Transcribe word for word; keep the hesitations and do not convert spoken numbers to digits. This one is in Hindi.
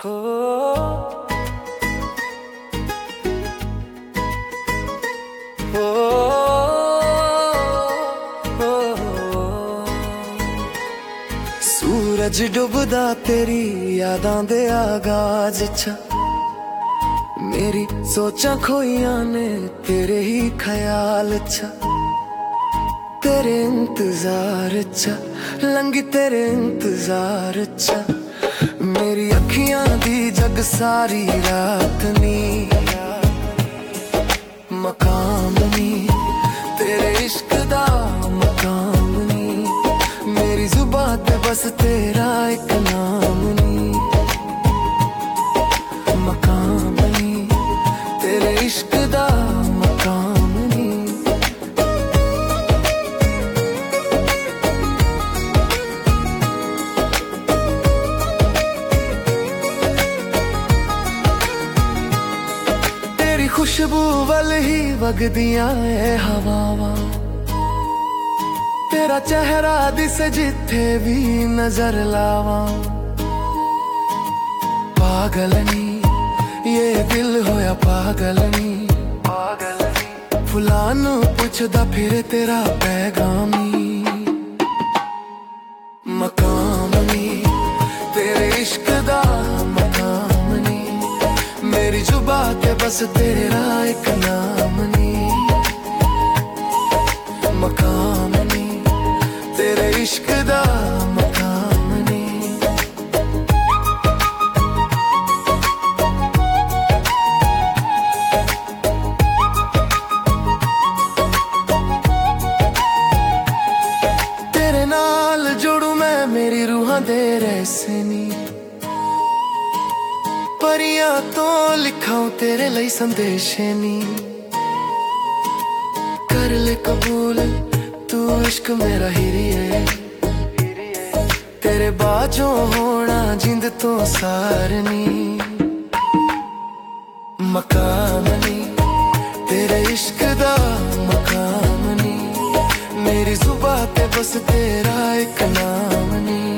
हो हो सूरज डुबदा तेरी यादां दे आगाज च मेरी सोचां खोइयां ने तेरे ही ख्याल च तेरे इंतजार च लंघी तेरे इंतजार च मेरी अखियां दी जग सारी रात नी मकाम नी तेरे इश्क दा मकाम नी मेरी जुबान ते बस तेरा एक नाम नी मकाम नी तेरे इश्क दा मकाम नी। तेरी खुशबू वल ही वगदियां ऐ हवावां तेरा चेहरा दिसे जिथे भी नजर लावां पागल नी ये दिल होया पागल नी पागल नी फुलां नू पुछदा फिर तेरा पैगाम नी मकाम नी तेरे इश्क दा मकाम नी मेरी जुबान ते बस तेरा एक नाम नी मकाम नी तेरे इश्क दा मकाम नी। तेरे नाल जुड़ू मैं मेरी रूहां दे रहसे नी परियां तो लिखाऊं तेरे लई संदेशे नी कर ले कबूल तू इश्क मेरा हिरिए तेरे बाजों होना जिंद तो सारनी मकाम नी तेरे इश्क दा मकाम नी मेरी जुबान ते बस तेरा एक नाम नी।